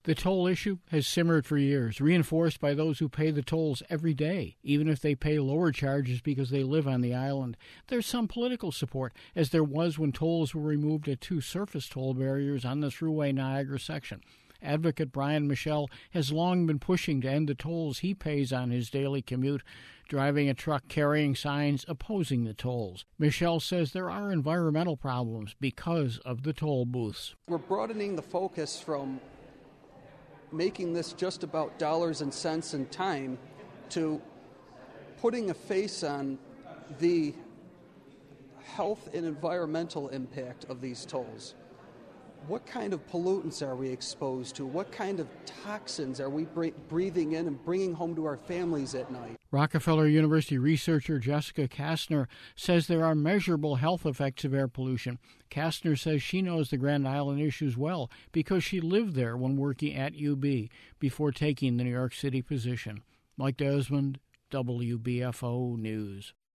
The toll issue has simmered for years, reinforced by those who pay the tolls every day, even if they pay lower charges because they live on the island. There's some political support, as there was when tolls were removed at 2 surface toll barriers on the Thruway Niagara section. Advocate Brian Michelle has long been pushing to end the tolls he pays on his daily commute, driving a truck carrying signs opposing the tolls. Michelle says there are environmental problems because of the toll booths. We're broadening the focus from making this just about dollars and cents and time to putting a face on the health and environmental impact of these tolls. What kind of pollutants are we exposed to? What kind of toxins are we breathing in and bringing home to our families at night? Rockefeller University researcher Jessica Kastner says there are measurable health effects of air pollution. Kastner says she knows the Grand Island issues well because she lived there when working at UB before taking the New York City position. Mike Desmond, WBFO News.